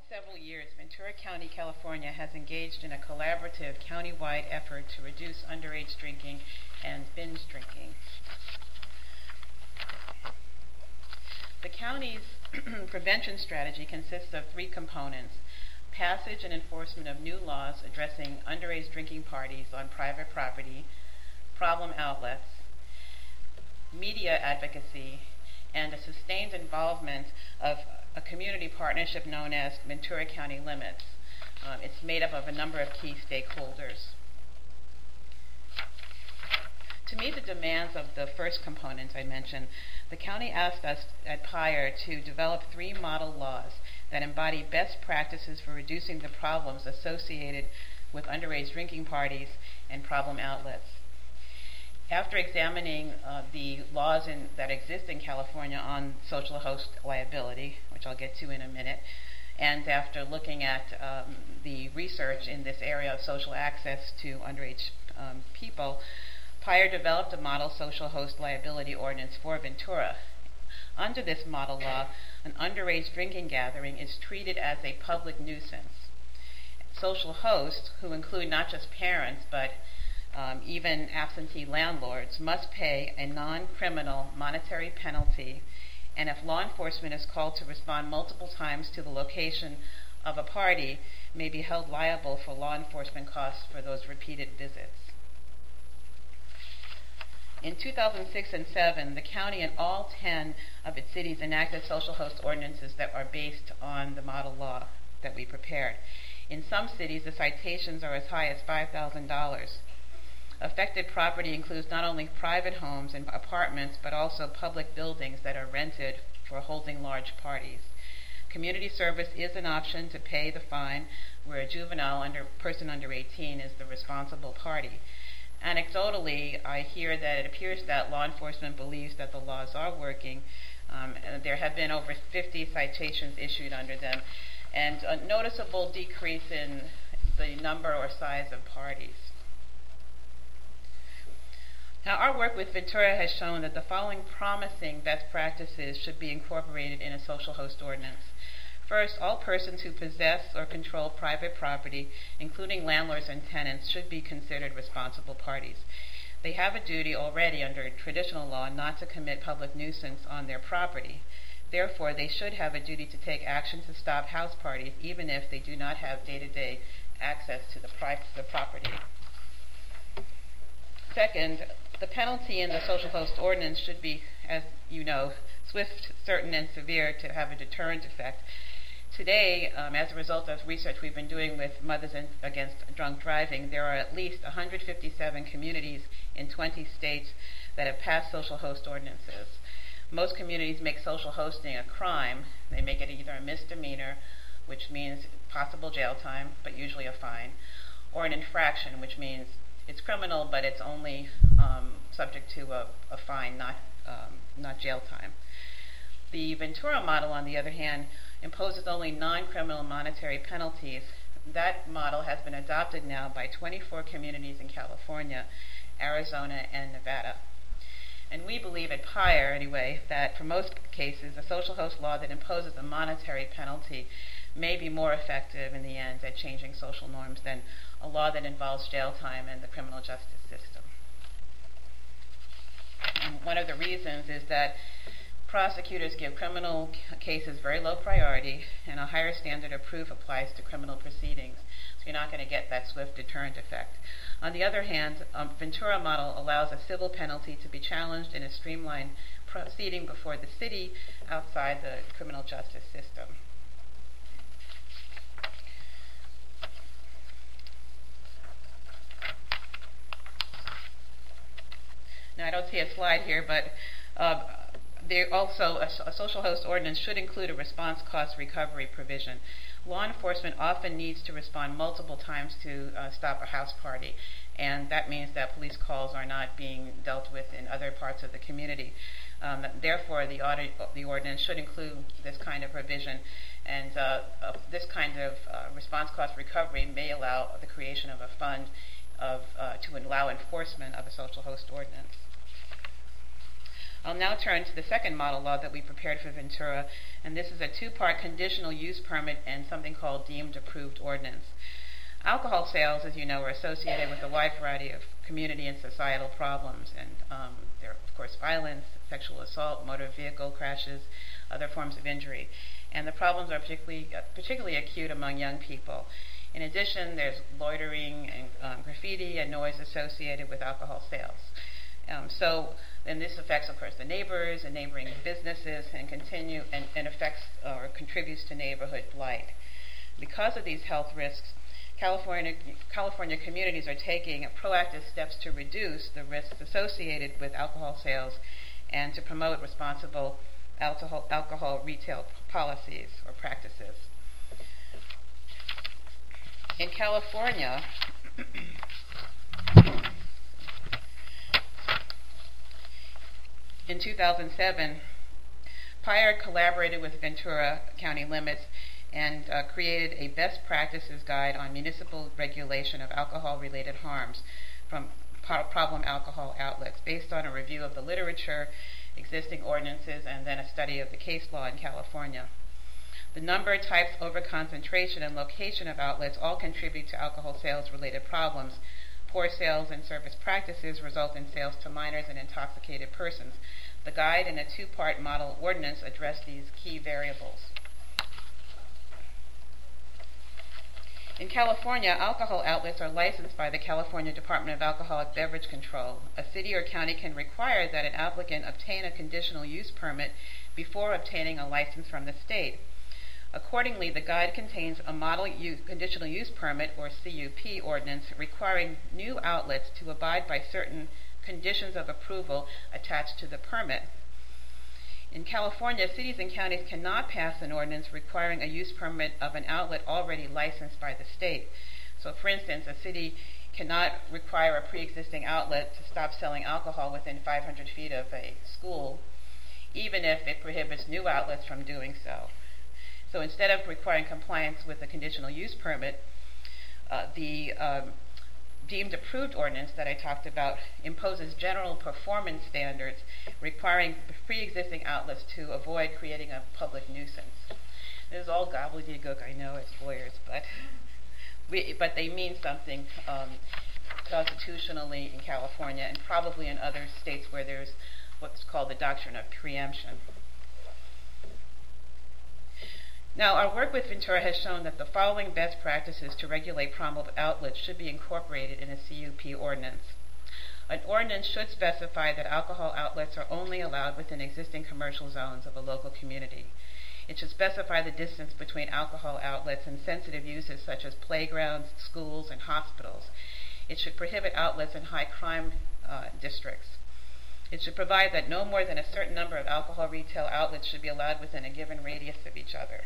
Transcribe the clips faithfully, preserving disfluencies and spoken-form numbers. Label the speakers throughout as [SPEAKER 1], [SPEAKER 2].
[SPEAKER 1] several years, Ventura County, California has engaged in a collaborative countywide effort to reduce underage drinking and binge drinking. The county's prevention strategy consists of three components: passage and enforcement of new laws addressing underage drinking parties on private property, problem outlets, media advocacy, and a sustained involvement of a community partnership known as Ventura County Limits. Um, it's made up of a number of key stakeholders. To meet the demands of the first component I mentioned, the county asked us at P I R to develop three model laws that embody best practices for reducing the problems associated with underage drinking parties and problem outlets. After examining uh, the laws in, that exist in California on social host liability, which I'll get to in a minute, and after looking at um, the research in this area of social access to underage um, people, P I R developed a model social host liability ordinance for Ventura. Under this model law, an underage drinking gathering is treated as a public nuisance. Social hosts, who include not just parents but um, even absentee landlords, must pay a non-criminal monetary penalty, and if law enforcement is called to respond multiple times to the location of a party, may be held liable for law enforcement costs for those repeated visits. In two thousand six and seven, the county and all ten of its cities enacted social host ordinances that are based on the model law that we prepared. In some cities, the citations are as high as five thousand dollars. Affected property includes not only private homes and apartments, but also public buildings that are rented for holding large parties. Community service is an option to pay the fine, where a juvenile under, person under eighteen is the responsible party. Anecdotally, I hear that it appears that law enforcement believes that the laws are working. Um, and there have been over fifty citations issued under them, and a noticeable decrease in the number or size of parties. Now, our work with Ventura has shown that the following promising best practices should be incorporated in a social host ordinance. First, all persons who possess or control private property, including landlords and tenants, should be considered responsible parties. They have a duty already under traditional law not to commit public nuisance on their property. Therefore, they should have a duty to take action to stop house parties, even if they do not have day-to-day access to the, pri- the property. Second, the penalty in the social host ordinance should be, as you know, swift, certain, and severe to have a deterrent effect. Today, um, as a result of research we've been doing with Mothers Against Drunk Driving, there are at least one hundred fifty-seven communities in twenty states that have passed social host ordinances. Most communities make social hosting a crime. They make it either a misdemeanor, which means possible jail time, but usually a fine, or an infraction, which means it's criminal, but it's only um, subject to a, a fine, not, um, not jail time. The Ventura model, on the other hand, imposes only non-criminal monetary penalties. That model has been adopted now by twenty-four communities in California, Arizona, and Nevada. And we believe at P I R, anyway, that for most cases, a social host law that imposes a monetary penalty may be more effective in the end at changing social norms than a law that involves jail time and the criminal justice system. And one of the reasons is that prosecutors give criminal c- cases very low priority, and a higher standard of proof applies to criminal proceedings. So you're not going to get that swift deterrent effect. On the other hand, um, Ventura model allows a civil penalty to be challenged in a streamlined proceeding before the city outside the criminal justice system. Now, I don't see a slide here, but uh, there also a, a social host ordinance should include a response cost recovery provision. Law enforcement often needs to respond multiple times to uh, stop a house party, and that means that police calls are not being dealt with in other parts of the community. Um, therefore, the, audit, the ordinance should include this kind of provision, and uh, uh, this kind of uh, response cost recovery may allow the creation of a fund of, uh, to allow enforcement of a social host ordinance. I'll now turn to the second model law that we prepared for Ventura, and this is a two-part conditional use permit and something called deemed approved ordinance. Alcohol sales, as you know, are associated with a wide variety of community and societal problems, and um, there are, of course, violence, sexual assault, motor vehicle crashes, other forms of injury. And the problems are particularly, uh, particularly acute among young people. In addition, there's loitering and um, graffiti and noise associated with alcohol sales. Um, so, and this affects, of course, the neighbors and neighboring businesses, and continue and, and affects uh, or contributes to neighborhood blight. Because of these health risks, California, California communities are taking proactive steps to reduce the risks associated with alcohol sales and to promote responsible alcohol, alcohol retail policies or practices. In California, in two thousand seven, P I R D collaborated with Ventura County Limits and uh, created a best practices guide on municipal regulation of alcohol-related harms from po- problem alcohol outlets, based on a review of the literature, existing ordinances, and then a study of the case law in California. The number, types, overconcentration, and location of outlets all contribute to alcohol sales-related problems. Poor sales and service practices result in sales to minors and intoxicated persons. The guide and a two-part model ordinance address these key variables. In California, alcohol outlets are licensed by the California Department of Alcoholic Beverage Control. A city or county can require that an applicant obtain a conditional use permit before obtaining a license from the state. Accordingly, the guide contains a model use, conditional use permit, or C U P, ordinance requiring new outlets to abide by certain conditions of approval attached to the permit. In California, cities and counties cannot pass an ordinance requiring a use permit of an outlet already licensed by the state. So, for instance, a city cannot require a pre-existing outlet to stop selling alcohol within five hundred feet of a school, even if it prohibits new outlets from doing so. So instead of requiring compliance with the conditional use permit, uh, the um, deemed approved ordinance that I talked about imposes general performance standards requiring pre-existing outlets to avoid creating a public nuisance. This is all gobbledygook, I know, as lawyers, but we, but they mean something um, constitutionally in California and probably in other states where there's what's called the doctrine of preemption. Now, our work with Ventura has shown that the following best practices to regulate problem outlets should be incorporated in a C U P ordinance. An ordinance should specify that alcohol outlets are only allowed within existing commercial zones of a local community. It should specify the distance between alcohol outlets and sensitive uses such as playgrounds, schools, and hospitals. It should prohibit outlets in high crime uh, districts. It should provide that no more than a certain number of alcohol retail outlets should be allowed within a given radius of each other.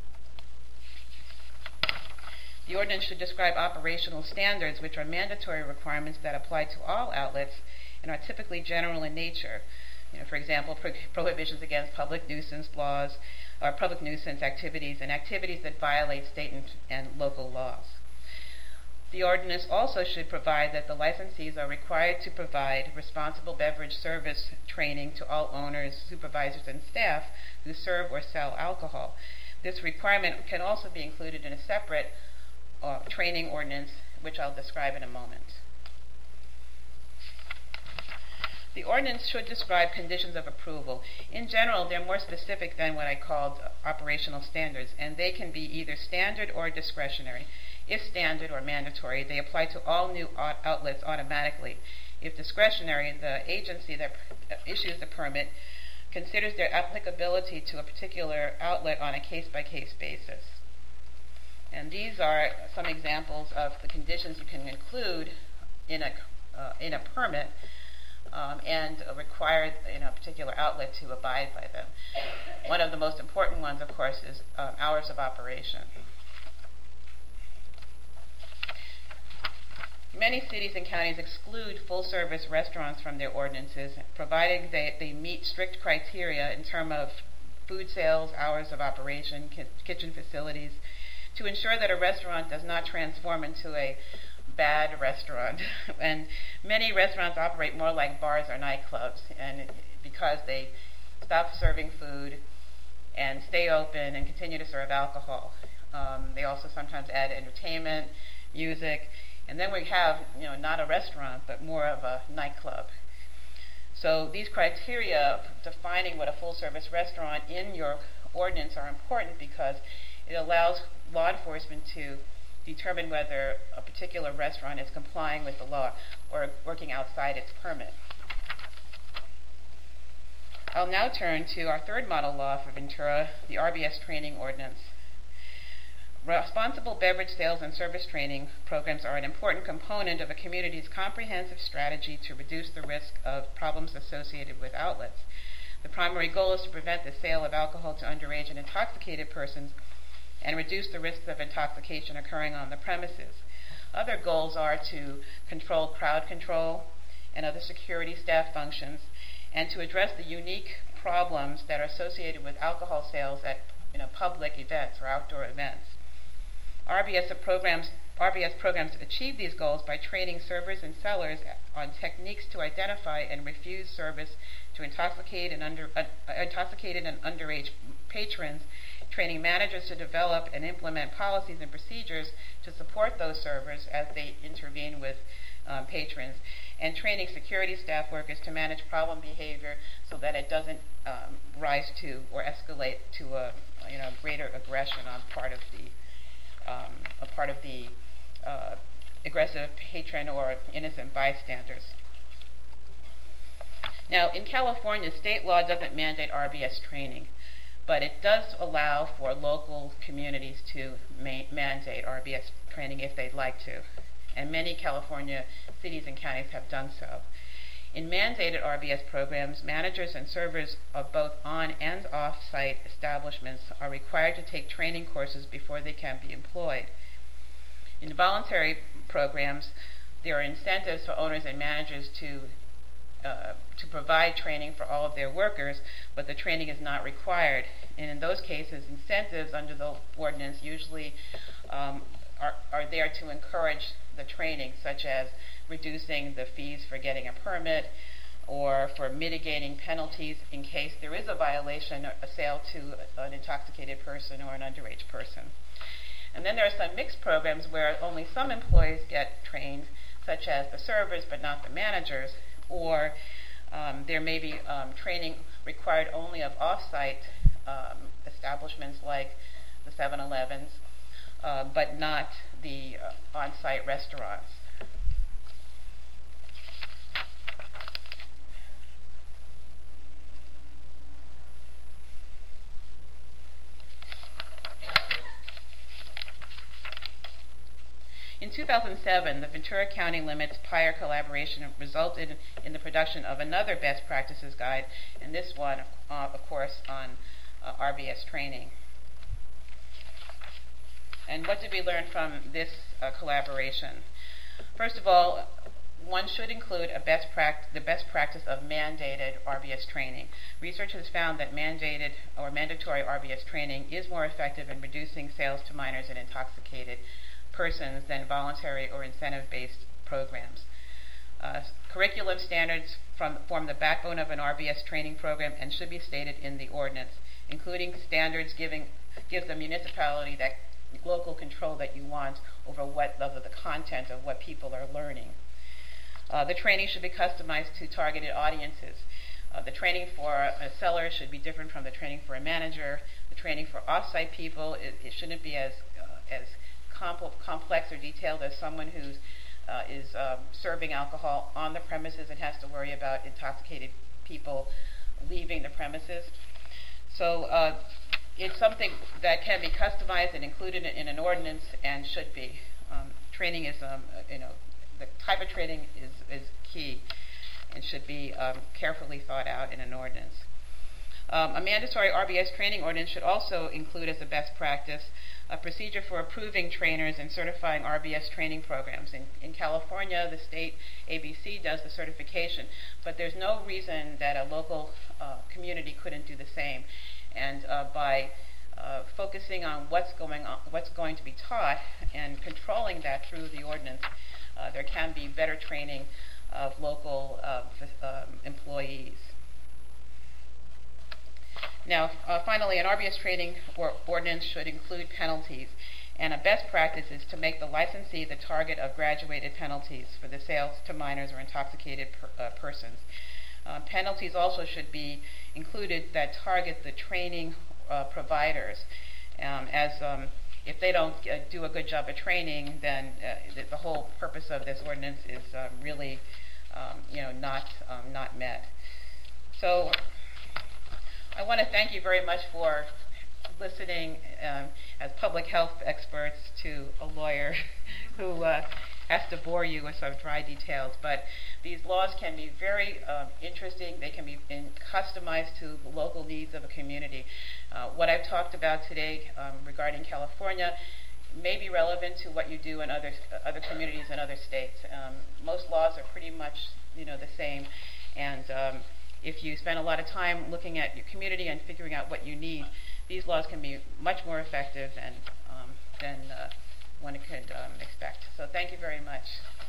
[SPEAKER 1] The ordinance should describe operational standards, which are mandatory requirements that apply to all outlets and are typically general in nature. You know, for example, pro- prohibitions against public nuisance laws, or public nuisance activities, and activities that violate state and, and local laws. The ordinance also should provide that the licensees are required to provide responsible beverage service training to all owners, supervisors, and staff who serve or sell alcohol. This requirement can also be included in a separate uh, training ordinance, which I'll describe in a moment. The ordinance should describe conditions of approval. In general, they're more specific than what I called operational standards, and they can be either standard or discretionary. If standard or mandatory, they apply to all new outlets automatically. If discretionary, the agency that issues the permit considers their applicability to a particular outlet on a case-by-case basis. And these are some examples of the conditions you can include in a, uh, in a permit um, and require in a particular outlet to abide by them. One of the most important ones, of course, is um, hours of operation. Many cities and counties exclude full-service restaurants from their ordinances, providing they, they meet strict criteria in terms of food sales, hours of operation, ki- kitchen facilities, to ensure that a restaurant does not transform into a bad restaurant. And many restaurants operate more like bars or nightclubs, and it, because they stop serving food and stay open and continue to serve alcohol. Um, they also sometimes add entertainment, music, and then we have, you know, not a restaurant, but more of a nightclub. So these criteria defining what a full-service restaurant in your ordinance are important because it allows law enforcement to determine whether a particular restaurant is complying with the law or working outside its permit. I'll now turn to our third model law for Ventura, the R B S training ordinance. Responsible beverage sales and service training programs are an important component of a community's comprehensive strategy to reduce the risk of problems associated with outlets. The primary goal is to prevent the sale of alcohol to underage and intoxicated persons and reduce the risks of intoxication occurring on the premises. Other goals are to control crowd control and other security staff functions, and to address the unique problems that are associated with alcohol sales at, you know, public events or outdoor events. R B S programs, R B S programs achieve these goals by training servers and sellers on techniques to identify and refuse service to intoxicated and, under, uh, intoxicated and underage patrons, training managers to develop and implement policies and procedures to support those servers as they intervene with um, patrons, and training security staff workers to manage problem behavior so that it doesn't um, rise to or escalate to a, you know, greater aggression on part of the Um, a part of the uh, aggressive patron or innocent bystanders. Now, in California, state law doesn't mandate R B S training, but it does allow for local communities to ma- mandate R B S training if they'd like to, and many California cities and counties have done so. In mandated R B S programs, managers and servers of both on and off-site establishments are required to take training courses before they can be employed. In voluntary programs, there are incentives for owners and managers to uh, to provide training for all of their workers, but the training is not required. And in those cases, incentives under the ordinance usually um, are, are there to encourage the training, such as reducing the fees for getting a permit or for mitigating penalties in case there is a violation, a sale to an intoxicated person or an underage person. And then there are some mixed programs where only some employees get trained, such as the servers but not the managers, or um, there may be um, training required only of off-site um, establishments like the seven elevens, uh, but not the uh, on-site restaurants. In two thousand seven, the Ventura County Limits P I R collaboration resulted in the production of another best practices guide, and this one, uh, of course, on uh, R B S training. And what did we learn from this uh, collaboration? First of all, one should include a best pract- the best practice of mandated R B S training. Research has found that mandated or mandatory R B S training is more effective in reducing sales to minors and intoxicated persons than voluntary or incentive-based programs. Uh, curriculum standards from, form the backbone of an R B S training program and should be stated in the ordinance, including standards giving gives the municipality that local control that you want over what over the content of what people are learning. Uh, the training should be customized to targeted audiences. Uh, the training for a seller should be different from the training for a manager. The training for off-site people, it, it shouldn't be as uh, as complex or detailed as someone who uh, is um, serving alcohol on the premises and has to worry about intoxicated people leaving the premises. So uh, it's something that can be customized and included in an ordinance and should be. Um, training is, um, you know, the type of training is, is key and should be um, carefully thought out in an ordinance. Um, a mandatory R B S training ordinance should also include as a best practice a procedure for approving trainers and certifying R B S training programs. In, in California, the state A B C does the certification, but there's no reason that a local uh, community couldn't do the same. And uh, by uh, focusing on what's going on, what's going to be taught, and controlling that through the ordinance, uh, there can be better training of local uh, f- um, employees. Now, uh, finally, an R B S training or ordinance should include penalties, and a best practice is to make the licensee the target of graduated penalties for the sales to minors or intoxicated per, uh, persons. Uh, penalties also should be included that target the training uh, providers, um, as um, if they don't uh, do a good job of training, then uh, the, the whole purpose of this ordinance is um, really, um, you know, not um, not met. So, I want to thank you very much for listening um, as public health experts to a lawyer who uh, has to bore you with some dry details. But these laws can be very um, interesting. They can be in, customized to the local needs of a community. Uh, what I've talked about today um, regarding California may be relevant to what you do in other uh, other communities in other states. Um, most laws are pretty much, you know, the same, and um, if you spend a lot of time looking at your community and figuring out what you need, these laws can be much more effective than um, than uh, one could um, expect. So thank you very much.